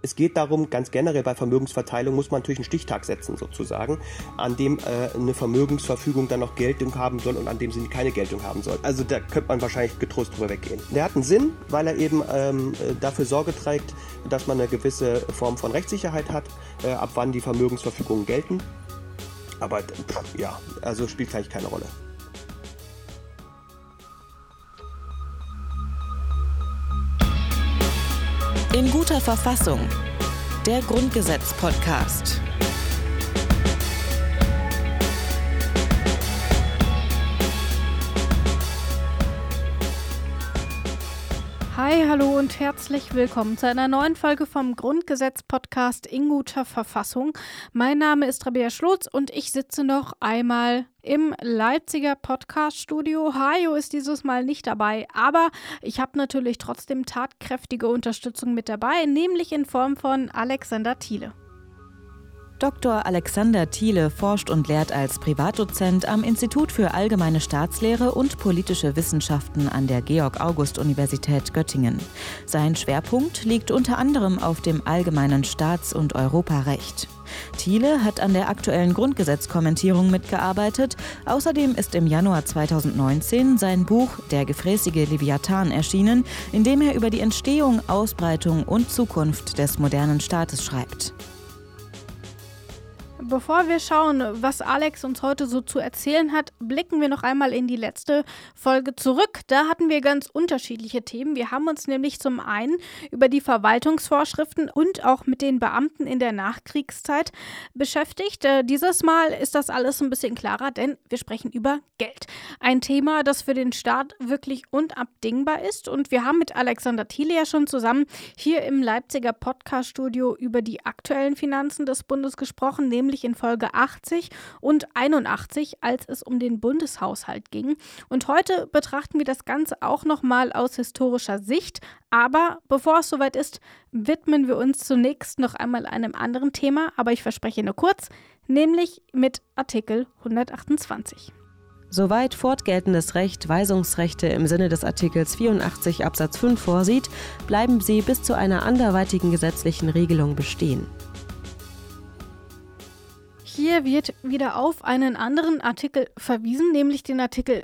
Es geht darum, ganz generell bei Vermögensverteilung muss man natürlich einen Stichtag setzen sozusagen, an dem eine Vermögensverfügung dann noch Geltung haben soll und an dem sie keine Geltung haben soll. Also da könnte man wahrscheinlich getrost drüber weggehen. Der hat einen Sinn, weil er eben dafür Sorge trägt, dass man eine gewisse Form von Rechtssicherheit hat, ab wann die Vermögensverfügungen gelten. Aber ja, also spielt eigentlich keine Rolle. In guter Verfassung. Der Grundgesetz-Podcast. Hi, hallo und herzlich willkommen zu einer neuen Folge vom Grundgesetz-Podcast in guter Verfassung. Mein Name ist Rabea Schlotz und ich sitze noch einmal im Leipziger Podcast-Studio. Hajo ist dieses Mal nicht dabei, aber ich habe natürlich trotzdem tatkräftige Unterstützung mit dabei, nämlich in Form von Alexander Thiele. Dr. Alexander Thiele forscht und lehrt als Privatdozent am Institut für Allgemeine Staatslehre und Politische Wissenschaften an der Georg-August-Universität Göttingen. Sein Schwerpunkt liegt unter anderem auf dem allgemeinen Staats- und Europarecht. Thiele hat an der aktuellen Grundgesetzkommentierung mitgearbeitet. Außerdem ist im Januar 2019 sein Buch Der gefräßige Leviathan erschienen, in dem er über die Entstehung, Ausbreitung und Zukunft des modernen Staates schreibt. Bevor wir schauen, was Alex uns heute so zu erzählen hat, blicken wir noch einmal in die letzte Folge zurück. Da hatten wir ganz unterschiedliche Themen. Wir haben uns nämlich zum einen über die Verwaltungsvorschriften und auch mit den Beamten in der Nachkriegszeit beschäftigt. Dieses Mal ist das alles ein bisschen klarer, denn wir sprechen über Geld. Ein Thema, das für den Staat wirklich unabdingbar ist. Und wir haben mit Alexander Thiele ja schon zusammen hier im Leipziger Podcast-Studio über die aktuellen Finanzen des Bundes gesprochen, nämlich in Folge 80 und 81, als es um den Bundeshaushalt ging. Und heute betrachten wir das Ganze auch nochmal aus historischer Sicht. Aber bevor es soweit ist, widmen wir uns zunächst noch einmal einem anderen Thema, aber ich verspreche nur kurz, nämlich mit Artikel 128. Soweit fortgeltendes Recht Weisungsrechte im Sinne des Artikels 84 Absatz 5 vorsieht, bleiben sie bis zu einer anderweitigen gesetzlichen Regelung bestehen. Hier wird wieder auf einen anderen Artikel verwiesen, nämlich den Artikel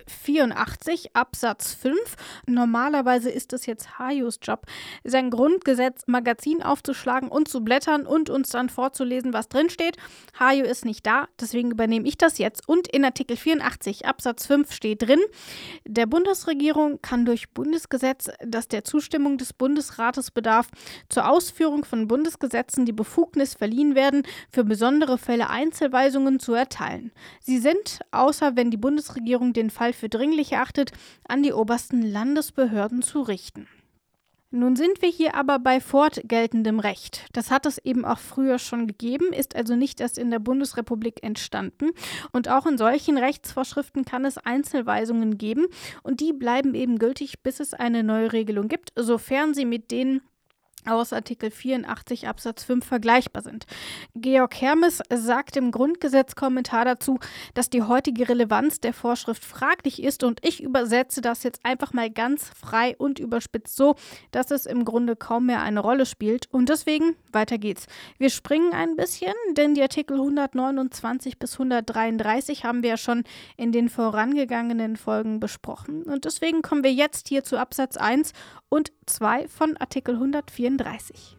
84 Absatz 5. Normalerweise ist es jetzt Hajos Job, sein Grundgesetz-Magazin aufzuschlagen und zu blättern und uns dann vorzulesen, was drinsteht. Hajo ist nicht da, deswegen übernehme ich das jetzt. Und in Artikel 84 Absatz 5 steht drin, der Bundesregierung kann durch Bundesgesetz, das der Zustimmung des Bundesrates bedarf, zur Ausführung von Bundesgesetzen die Befugnis verliehen werden, für besondere Fälle Einzelweisungen zu erteilen. Sie sind, außer wenn die Bundesregierung den Fall für dringlich erachtet, an die obersten Landesbehörden zu richten. Nun sind wir hier aber bei fortgeltendem Recht. Das hat es eben auch früher schon gegeben, ist also nicht erst in der Bundesrepublik entstanden. Und auch in solchen Rechtsvorschriften kann es Einzelweisungen geben und die bleiben eben gültig, bis es eine neue Regelung gibt, sofern sie mit denen aus Artikel 84 Absatz 5 vergleichbar sind. Georg Hermes sagt im Grundgesetzkommentar dazu, dass die heutige Relevanz der Vorschrift fraglich ist und ich übersetze das jetzt einfach mal ganz frei und überspitzt so, dass es im Grunde kaum mehr eine Rolle spielt und deswegen, weiter geht's. Wir springen ein bisschen, denn die Artikel 129 bis 133 haben wir ja schon in den vorangegangenen Folgen besprochen und deswegen kommen wir jetzt hier zu Absatz 1 und 2 von Artikel 134.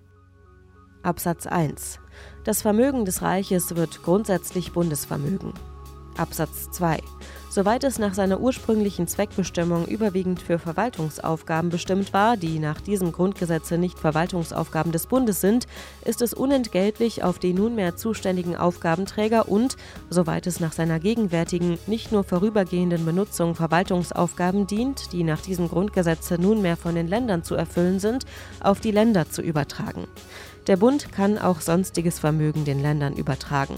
Absatz 1. Das Vermögen des Reiches wird grundsätzlich Bundesvermögen. Absatz 2. Soweit es nach seiner ursprünglichen Zweckbestimmung überwiegend für Verwaltungsaufgaben bestimmt war, die nach diesem Grundgesetze nicht Verwaltungsaufgaben des Bundes sind, ist es unentgeltlich auf die nunmehr zuständigen Aufgabenträger und, soweit es nach seiner gegenwärtigen, nicht nur vorübergehenden Benutzung Verwaltungsaufgaben dient, die nach diesem Grundgesetze nunmehr von den Ländern zu erfüllen sind, auf die Länder zu übertragen. Der Bund kann auch sonstiges Vermögen den Ländern übertragen.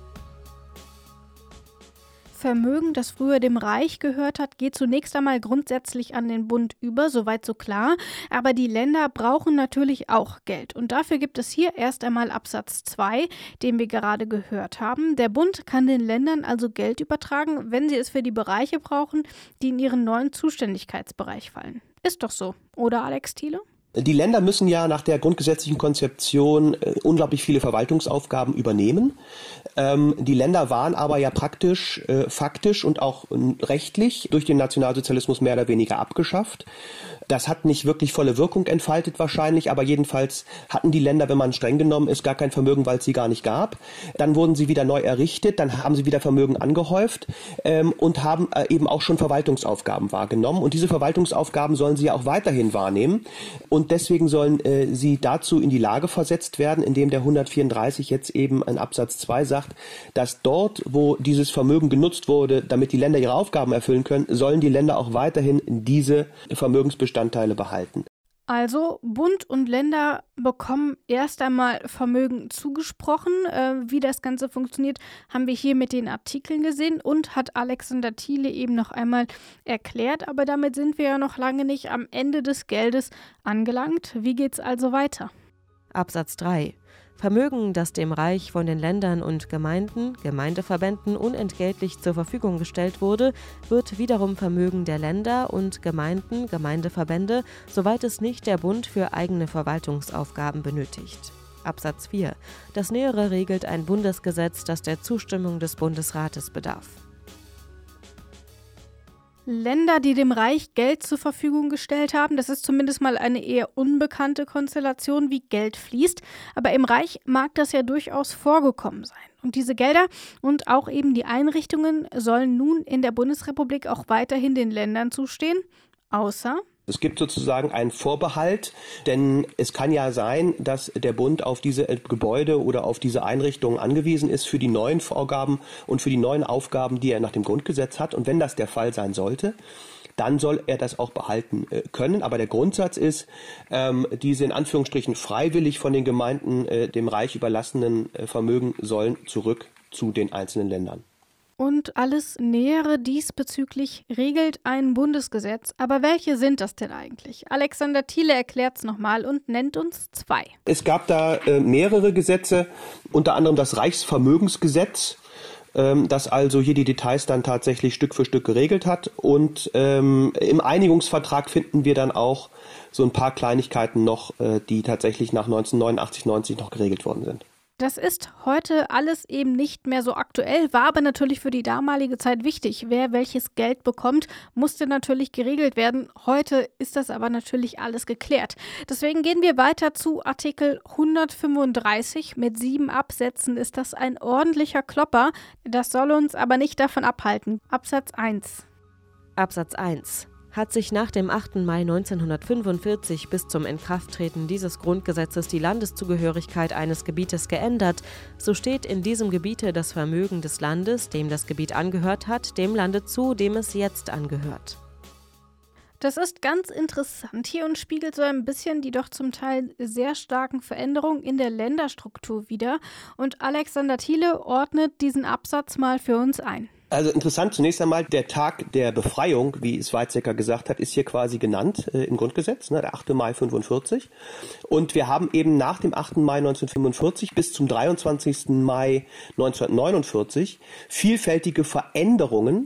Vermögen, das früher dem Reich gehört hat, geht zunächst einmal grundsätzlich an den Bund über, soweit so klar. Aber die Länder brauchen natürlich auch Geld. Und dafür gibt es hier erst einmal Absatz 2, den wir gerade gehört haben. Der Bund kann den Ländern also Geld übertragen, wenn sie es für die Bereiche brauchen, die in ihren neuen Zuständigkeitsbereich fallen. Ist doch so, oder Alex Thiele? Die Länder müssen ja nach der grundgesetzlichen Konzeption unglaublich viele Verwaltungsaufgaben übernehmen. Die Länder waren aber ja praktisch, faktisch und auch rechtlich durch den Nationalsozialismus mehr oder weniger abgeschafft. Das hat nicht wirklich volle Wirkung entfaltet wahrscheinlich, aber jedenfalls hatten die Länder, wenn man streng genommen ist, gar kein Vermögen, weil es sie gar nicht gab. Dann wurden sie wieder neu errichtet, dann haben sie wieder Vermögen angehäuft und haben eben auch schon Verwaltungsaufgaben wahrgenommen. Und diese Verwaltungsaufgaben sollen sie ja auch weiterhin wahrnehmen. Und deswegen sollen sie dazu in die Lage versetzt werden, indem der 134 jetzt eben in Absatz 2 sagt, dass dort, wo dieses Vermögen genutzt wurde, damit die Länder ihre Aufgaben erfüllen können, sollen die Länder auch weiterhin diese Vermögensbestandteile behalten. Also Bund und Länder bekommen erst einmal Vermögen zugesprochen. Wie das Ganze funktioniert, haben wir hier mit den Artikeln gesehen und hat Alexander Thiele eben noch einmal erklärt. Aber damit sind wir ja noch lange nicht am Ende des Geldes angelangt. Wie geht's also weiter? Absatz 3. Vermögen, das dem Reich von den Ländern und Gemeinden, Gemeindeverbänden unentgeltlich zur Verfügung gestellt wurde, wird wiederum Vermögen der Länder und Gemeinden, Gemeindeverbände, soweit es nicht der Bund für eigene Verwaltungsaufgaben benötigt. Absatz 4. Das Nähere regelt ein Bundesgesetz, das der Zustimmung des Bundesrates bedarf. Länder, die dem Reich Geld zur Verfügung gestellt haben, das ist zumindest mal eine eher unbekannte Konstellation, wie Geld fließt. Aber im Reich mag das ja durchaus vorgekommen sein. Und diese Gelder und auch eben die Einrichtungen sollen nun in der Bundesrepublik auch weiterhin den Ländern zustehen, außer... Es gibt sozusagen einen Vorbehalt, denn es kann ja sein, dass der Bund auf diese Gebäude oder auf diese Einrichtungen angewiesen ist für die neuen Vorgaben und für die neuen Aufgaben, die er nach dem Grundgesetz hat. Und wenn das der Fall sein sollte, dann soll er das auch behalten können. Aber der Grundsatz ist, diese in Anführungsstrichen freiwillig von den Gemeinden dem Reich überlassenen Vermögen sollen zurück zu den einzelnen Ländern. Und alles Nähere diesbezüglich regelt ein Bundesgesetz. Aber welche sind das denn eigentlich? Alexander Thiele erklärt es nochmal und nennt uns 2. Es gab da mehrere Gesetze, unter anderem das Reichsvermögensgesetz, das also hier die Details dann tatsächlich Stück für Stück geregelt hat. Und im Einigungsvertrag finden wir dann auch so ein paar Kleinigkeiten noch, die tatsächlich nach 1989, 90 noch geregelt worden sind. Das ist heute alles eben nicht mehr so aktuell, war aber natürlich für die damalige Zeit wichtig. Wer welches Geld bekommt, musste natürlich geregelt werden. Heute ist das aber natürlich alles geklärt. Deswegen gehen wir weiter zu Artikel 135. Mit 7 Absätzen ist das ein ordentlicher Klopper. Das soll uns aber nicht davon abhalten. Absatz 1. Absatz 1. Hat sich nach dem 8. Mai 1945 bis zum Inkrafttreten dieses Grundgesetzes die Landeszugehörigkeit eines Gebietes geändert, so steht in diesem Gebiete das Vermögen des Landes, dem das Gebiet angehört hat, dem Lande zu, dem es jetzt angehört. Das ist ganz interessant hier und spiegelt so ein bisschen die doch zum Teil sehr starken Veränderungen in der Länderstruktur wider. Und Alexander Thiele ordnet diesen Absatz mal für uns ein. Also interessant zunächst einmal, der Tag der Befreiung, wie es Weizsäcker gesagt hat, ist hier quasi genannt im Grundgesetz, der 8. Mai 45. Und wir haben eben nach dem 8. Mai 1945 bis zum 23. Mai 1949 vielfältige Veränderungen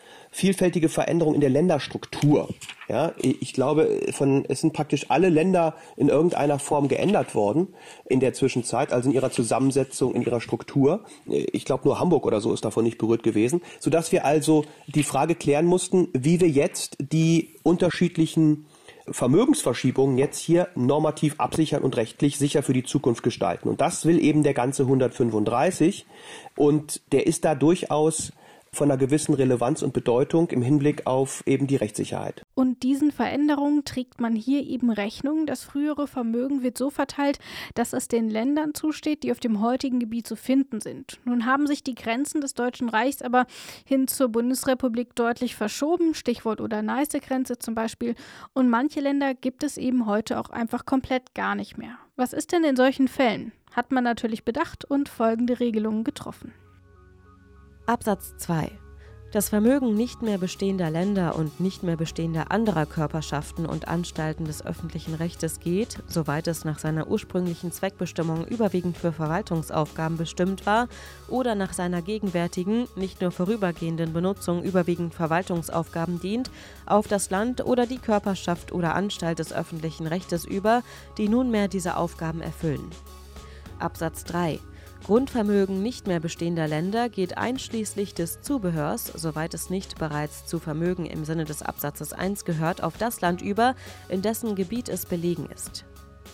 in der Länderstruktur. Ja, ich glaube, es sind praktisch alle Länder in irgendeiner Form geändert worden in der Zwischenzeit, also in ihrer Zusammensetzung, in ihrer Struktur. Ich glaube, nur Hamburg oder so ist davon nicht berührt gewesen, sodass wir also die Frage klären mussten, wie wir jetzt die unterschiedlichen Vermögensverschiebungen jetzt hier normativ absichern und rechtlich sicher für die Zukunft gestalten. Und das will eben der ganze 135 und der ist da durchaus von einer gewissen Relevanz und Bedeutung im Hinblick auf eben die Rechtssicherheit. Und diesen Veränderungen trägt man hier eben Rechnung. Das frühere Vermögen wird so verteilt, dass es den Ländern zusteht, die auf dem heutigen Gebiet zu finden sind. Nun haben sich die Grenzen des Deutschen Reichs aber hin zur Bundesrepublik deutlich verschoben, Stichwort Oder-Neiße-Grenze zum Beispiel. Und manche Länder gibt es eben heute auch einfach komplett gar nicht mehr. Was ist denn in solchen Fällen? Hat man natürlich bedacht und folgende Regelungen getroffen. Absatz 2. Das Vermögen nicht mehr bestehender Länder und nicht mehr bestehender anderer Körperschaften und Anstalten des öffentlichen Rechtes geht, soweit es nach seiner ursprünglichen Zweckbestimmung überwiegend für Verwaltungsaufgaben bestimmt war oder nach seiner gegenwärtigen, nicht nur vorübergehenden Benutzung überwiegend Verwaltungsaufgaben dient, auf das Land oder die Körperschaft oder Anstalt des öffentlichen Rechtes über, die nunmehr diese Aufgaben erfüllen. Absatz 3. Grundvermögen nicht mehr bestehender Länder geht einschließlich des Zubehörs, soweit es nicht bereits zu Vermögen im Sinne des Absatzes 1 gehört, auf das Land über, in dessen Gebiet es belegen ist.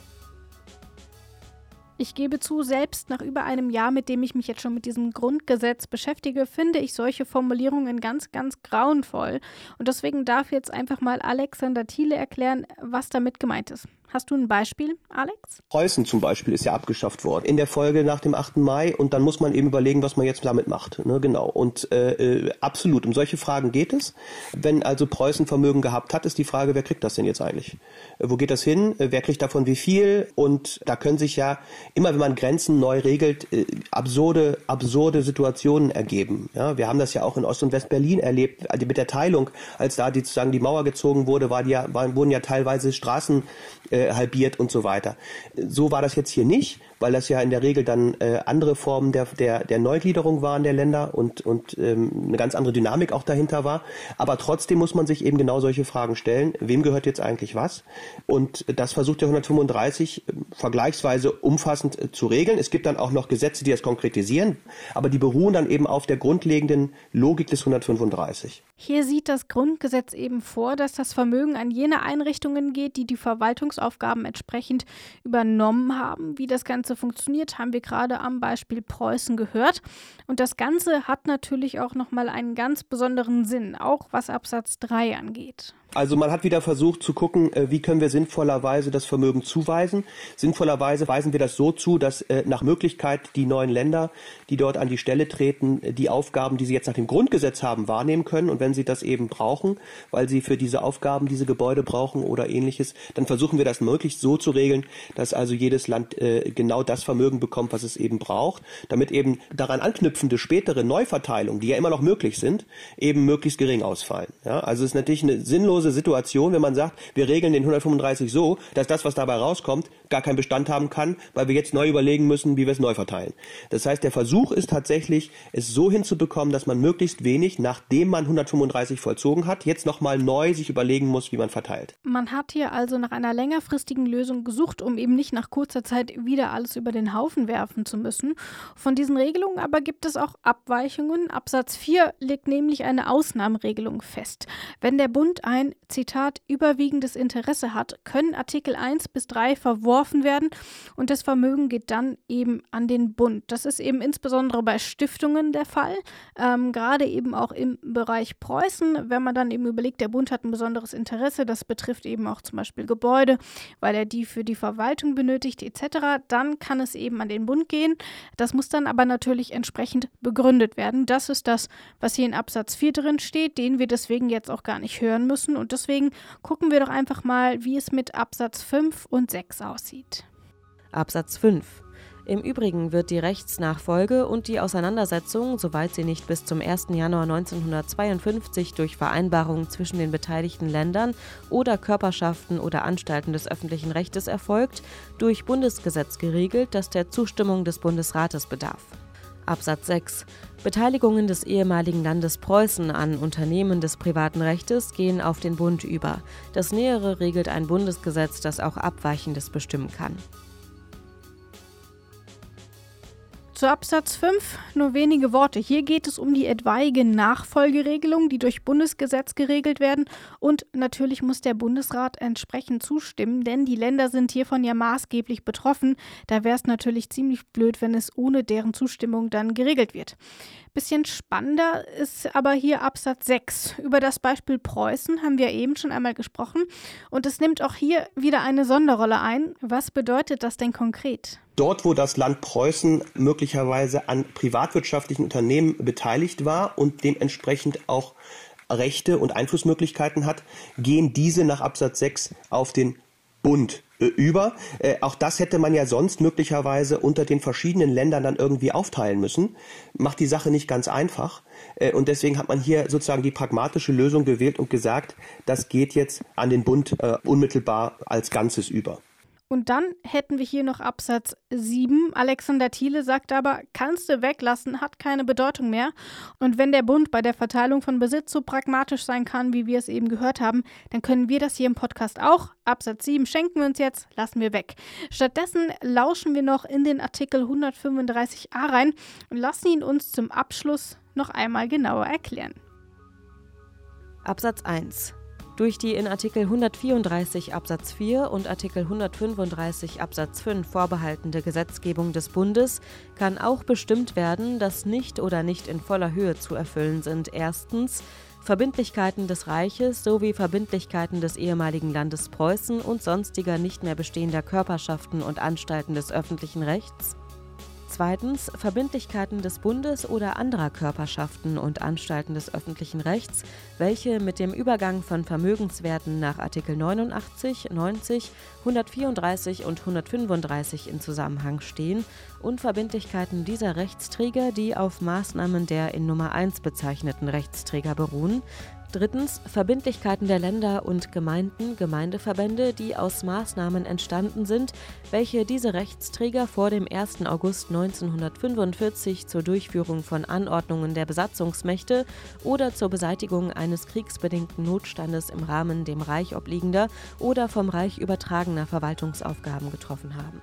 Ich gebe zu, selbst nach über einem Jahr, mit dem ich mich jetzt schon mit diesem Grundgesetz beschäftige, finde ich solche Formulierungen ganz, ganz grauenvoll. Und deswegen darf jetzt einfach mal Alexander Thiele erklären, was damit gemeint ist. Hast du ein Beispiel, Alex? Preußen zum Beispiel ist ja abgeschafft worden in der Folge nach dem 8. Mai und dann muss man eben überlegen, was man jetzt damit macht. Ne? Genau. Und absolut, um solche Fragen geht es. Wenn also Preußen Vermögen gehabt hat, ist die Frage, wer kriegt das denn jetzt eigentlich? Wo geht das hin? Wer kriegt davon wie viel? Und da können sich ja immer, wenn man Grenzen neu regelt, absurde Situationen ergeben. Ja? Wir haben das ja auch in Ost- und West-Berlin erlebt, also mit der Teilung, als da sozusagen die Mauer gezogen wurde, wurden ja teilweise Straßen halbiert und so weiter. So war das jetzt hier nicht, weil das ja in der Regel dann andere Formen der Neugliederung waren der Länder und eine ganz andere Dynamik auch dahinter war. Aber trotzdem muss man sich eben genau solche Fragen stellen. Wem gehört jetzt eigentlich was? Und das versucht der 135 vergleichsweise umfassend zu regeln. Es gibt dann auch noch Gesetze, die das konkretisieren, aber die beruhen dann eben auf der grundlegenden Logik des 135. Hier sieht das Grundgesetz eben vor, dass das Vermögen an jene Einrichtungen geht, die die Verwaltungsaufgaben entsprechend übernommen haben. Wie das Ganze funktioniert, haben wir gerade am Beispiel Preußen gehört. Und das Ganze hat natürlich auch nochmal einen ganz besonderen Sinn, auch was Absatz 3 angeht. Also man hat wieder versucht zu gucken, wie können wir sinnvollerweise das Vermögen zuweisen. Sinnvollerweise weisen wir das so zu, dass nach Möglichkeit die neuen Länder, die dort an die Stelle treten, die Aufgaben, die sie jetzt nach dem Grundgesetz haben, wahrnehmen können. Und wenn sie das eben brauchen, weil sie für diese Aufgaben diese Gebäude brauchen oder ähnliches, dann versuchen wir das möglichst so zu regeln, dass also jedes Land genau das Vermögen bekommt, was es eben braucht, damit eben daran anknüpfende spätere Neuverteilungen, die ja immer noch möglich sind, eben möglichst gering ausfallen. Ja, also es ist natürlich eine sinnlose Situation, wenn man sagt, wir regeln den 135 so, dass das, was dabei rauskommt, gar keinen Bestand haben kann, weil wir jetzt neu überlegen müssen, wie wir es neu verteilen. Das heißt, der Versuch ist tatsächlich, es so hinzubekommen, dass man möglichst wenig, nachdem man 135 vollzogen hat, jetzt nochmal neu sich überlegen muss, wie man verteilt. Man hat hier also nach einer längerfristigen Lösung gesucht, um eben nicht nach kurzer Zeit wieder alles über den Haufen werfen zu müssen. Von diesen Regelungen aber gibt es auch Abweichungen. Absatz 4 legt nämlich eine Ausnahmeregelung fest. Wenn der Bund ein, Zitat, überwiegendes Interesse hat, können Artikel 1 bis 3 verworfen werden und das Vermögen geht dann eben an den Bund. Das ist eben insbesondere bei Stiftungen der Fall, gerade eben auch im Bereich Preußen, wenn man dann eben überlegt, der Bund hat ein besonderes Interesse, das betrifft eben auch zum Beispiel Gebäude, weil er die für die Verwaltung benötigt etc., dann kann es eben an den Bund gehen. Das muss dann aber natürlich entsprechend begründet werden. Das ist das, was hier in Absatz 4 drin steht, den wir deswegen jetzt auch gar nicht hören müssen. Und deswegen gucken wir doch einfach mal, wie es mit Absatz 5 und 6 aussieht. Absatz 5. Im Übrigen wird die Rechtsnachfolge und die Auseinandersetzung, soweit sie nicht bis zum 1. Januar 1952 durch Vereinbarungen zwischen den beteiligten Ländern oder Körperschaften oder Anstalten des öffentlichen Rechtes erfolgt, durch Bundesgesetz geregelt, das der Zustimmung des Bundesrates bedarf. Absatz 6. Beteiligungen des ehemaligen Landes Preußen an Unternehmen des privaten Rechtes gehen auf den Bund über. Das Nähere regelt ein Bundesgesetz, das auch Abweichendes bestimmen kann. Zu Absatz 5 nur wenige Worte. Hier geht es um die etwaigen Nachfolgeregelungen, die durch Bundesgesetz geregelt werden. Und natürlich muss der Bundesrat entsprechend zustimmen, denn die Länder sind hiervon ja maßgeblich betroffen. Da wäre es natürlich ziemlich blöd, wenn es ohne deren Zustimmung dann geregelt wird. Bisschen spannender ist aber hier Absatz 6. Über das Beispiel Preußen haben wir eben schon einmal gesprochen. Und es nimmt auch hier wieder eine Sonderrolle ein. Was bedeutet das denn konkret? Dort, wo das Land Preußen möglicherweise an privatwirtschaftlichen Unternehmen beteiligt war und dementsprechend auch Rechte und Einflussmöglichkeiten hat, gehen diese nach Absatz 6 auf den Bund über. Auch das hätte man ja sonst möglicherweise unter den verschiedenen Ländern dann irgendwie aufteilen müssen. Macht die Sache nicht ganz einfach. Und deswegen hat man hier sozusagen die pragmatische Lösung gewählt und gesagt, das geht jetzt an den Bund unmittelbar als Ganzes über. Und dann hätten wir hier noch Absatz 7. Alexander Thiele sagt aber, kannst du weglassen, hat keine Bedeutung mehr. Und wenn der Bund bei der Verteilung von Besitz so pragmatisch sein kann, wie wir es eben gehört haben, dann können wir das hier im Podcast auch. Absatz 7 schenken wir uns jetzt, lassen wir weg. Stattdessen lauschen wir noch in den Artikel 135a rein und lassen ihn uns zum Abschluss noch einmal genauer erklären. Absatz 1. Durch die in Artikel 134 Absatz 4 und Artikel 135 Absatz 5 vorbehaltene Gesetzgebung des Bundes kann auch bestimmt werden, dass nicht oder nicht in voller Höhe zu erfüllen sind: erstens Verbindlichkeiten des Reiches sowie Verbindlichkeiten des ehemaligen Landes Preußen und sonstiger nicht mehr bestehender Körperschaften und Anstalten des öffentlichen Rechts. Zweitens Verbindlichkeiten des Bundes oder anderer Körperschaften und Anstalten des öffentlichen Rechts, welche mit dem Übergang von Vermögenswerten nach Artikel 89, 90, 134 und 135 in Zusammenhang stehen, und Verbindlichkeiten dieser Rechtsträger, die auf Maßnahmen der in Nummer 1 bezeichneten Rechtsträger beruhen. Drittens Verbindlichkeiten der Länder und Gemeinden, Gemeindeverbände, die aus Maßnahmen entstanden sind, welche diese Rechtsträger vor dem 1. August 1945 zur Durchführung von Anordnungen der Besatzungsmächte oder zur Beseitigung eines kriegsbedingten Notstandes im Rahmen dem Reich obliegender oder vom Reich übertragener Verwaltungsaufgaben getroffen haben.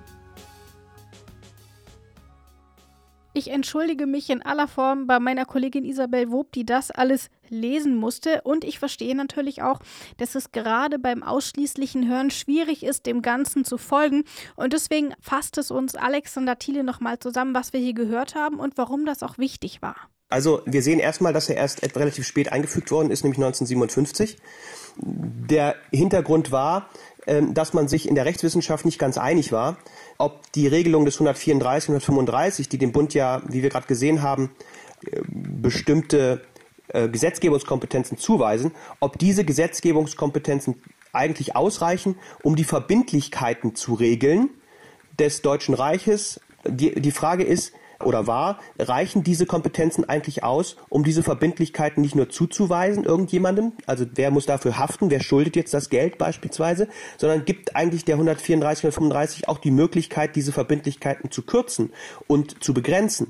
Ich entschuldige mich in aller Form bei meiner Kollegin Isabel Wob, die das alles lesen musste. Und ich verstehe natürlich auch, dass es gerade beim ausschließlichen Hören schwierig ist, dem Ganzen zu folgen. Und deswegen fasst es uns Alexander Thiele nochmal zusammen, was wir hier gehört haben und warum das auch wichtig war. Also wir sehen erstmal, dass er erst relativ spät eingefügt worden ist, nämlich 1957. Der Hintergrund war, dass man sich in der Rechtswissenschaft nicht ganz einig war, ob die Regelung des 134 und 135, die dem Bund ja, wie wir gerade gesehen haben, bestimmte Gesetzgebungskompetenzen zuweisen, ob diese Gesetzgebungskompetenzen eigentlich ausreichen, um die Verbindlichkeiten zu regeln des Deutschen Reiches. Die Frage ist, oder war, reichen diese Kompetenzen eigentlich aus, um diese Verbindlichkeiten nicht nur zuzuweisen irgendjemandem, also wer muss dafür haften, wer schuldet jetzt das Geld beispielsweise, sondern gibt eigentlich der 134 und 135 auch die Möglichkeit, diese Verbindlichkeiten zu kürzen und zu begrenzen.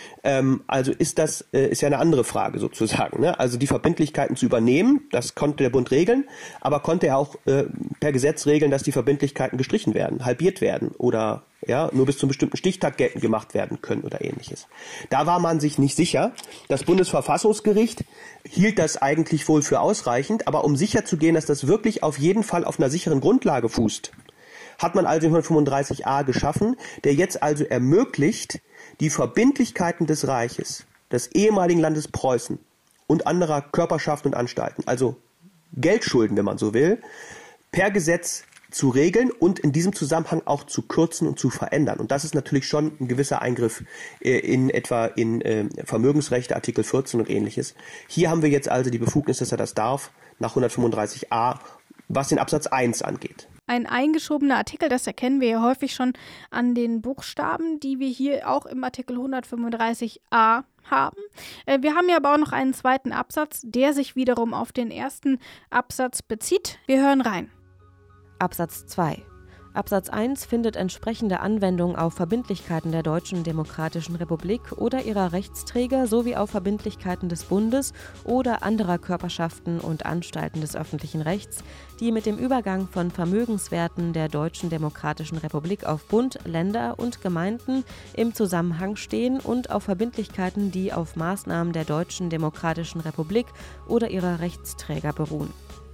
Also ist ja eine andere Frage sozusagen, ne? Also die Verbindlichkeiten zu übernehmen, das konnte der Bund regeln, aber konnte er auch per Gesetz regeln, dass die Verbindlichkeiten gestrichen werden, halbiert werden oder nur bis zum bestimmten Stichtag geltend gemacht werden können oder ähnliches. Da war man sich nicht sicher. Das Bundesverfassungsgericht hielt das eigentlich wohl für ausreichend, aber um sicher zu gehen, dass das wirklich auf jeden Fall auf einer sicheren Grundlage fußt, hat man also den 135a geschaffen, der jetzt also ermöglicht, die Verbindlichkeiten des Reiches, des ehemaligen Landes Preußen und anderer Körperschaften und Anstalten, also Geldschulden, wenn man so will, per Gesetz zu regeln und in diesem Zusammenhang auch zu kürzen und zu verändern. Und das ist natürlich schon ein gewisser Eingriff in Vermögensrechte, Artikel 14 und ähnliches. Hier haben wir jetzt also die Befugnis, dass er das darf, nach 135a, was den Absatz 1 angeht. Ein eingeschobener Artikel, das erkennen wir ja häufig schon an den Buchstaben, die wir hier auch im Artikel 135a haben. Wir haben ja aber auch noch einen zweiten Absatz, der sich wiederum auf den ersten Absatz bezieht. Wir hören rein. Absatz 2. Absatz 1 findet entsprechende Anwendung auf Verbindlichkeiten der Deutschen Demokratischen Republik oder ihrer Rechtsträger sowie auf Verbindlichkeiten des Bundes oder anderer Körperschaften und Anstalten des öffentlichen Rechts, die mit dem Übergang von Vermögenswerten der Deutschen Demokratischen Republik auf Bund, Länder und Gemeinden im Zusammenhang stehen und auf Verbindlichkeiten, die auf Maßnahmen der Deutschen Demokratischen Republik oder ihrer Rechtsträger beruhen.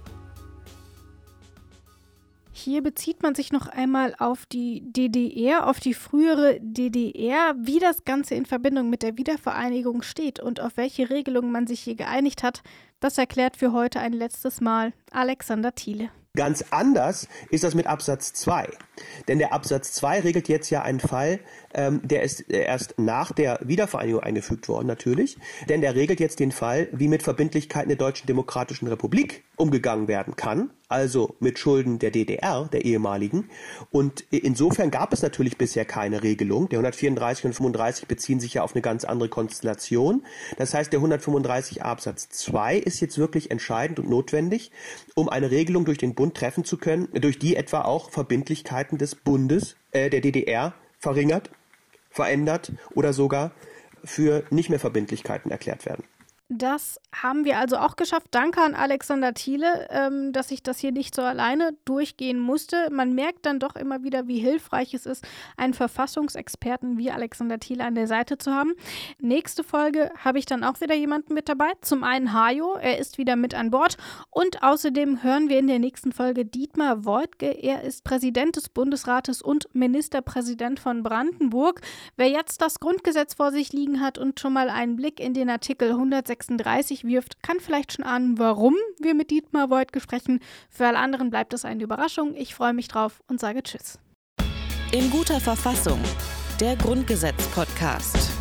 Hier bezieht man sich noch einmal auf die DDR, auf die frühere DDR, wie das Ganze in Verbindung mit der Wiedervereinigung steht und auf welche Regelungen man sich hier geeinigt hat. Das erklärt für heute ein letztes Mal Alexander Thiele. Ganz anders ist das mit Absatz 2. Denn der Absatz 2 regelt jetzt ja einen Fall, der ist erst nach der Wiedervereinigung eingefügt worden natürlich. Denn der regelt jetzt den Fall, wie mit Verbindlichkeiten der Deutschen Demokratischen Republik umgegangen werden kann, also mit Schulden der DDR, der ehemaligen. Und insofern gab es natürlich bisher keine Regelung. Der 134 und 35 beziehen sich ja auf eine ganz andere Konstellation. Das heißt, der 135 Absatz 2 ist jetzt wirklich entscheidend und notwendig, um eine Regelung durch den Bund treffen zu können, durch die etwa auch Verbindlichkeiten des Bundes, der DDR verringert, verändert oder sogar für nicht mehr Verbindlichkeiten erklärt werden. Das haben wir also auch geschafft. Danke an Alexander Thiele, dass ich das hier nicht so alleine durchgehen musste. Man merkt dann doch immer wieder, wie hilfreich es ist, einen Verfassungsexperten wie Alexander Thiele an der Seite zu haben. Nächste Folge habe ich dann auch wieder jemanden mit dabei. Zum einen Hajo, er ist wieder mit an Bord. Und außerdem hören wir in der nächsten Folge Dietmar Woidke. Er ist Präsident des Bundesrates und Ministerpräsident von Brandenburg. Wer jetzt das Grundgesetz vor sich liegen hat und schon mal einen Blick in den Artikel 136 wirft, kann vielleicht schon ahnen, warum wir mit Dietmar Woidke sprechen. Für alle anderen bleibt es eine Überraschung. Ich freue mich drauf und sage Tschüss. In guter Verfassung, der Grundgesetz-Podcast.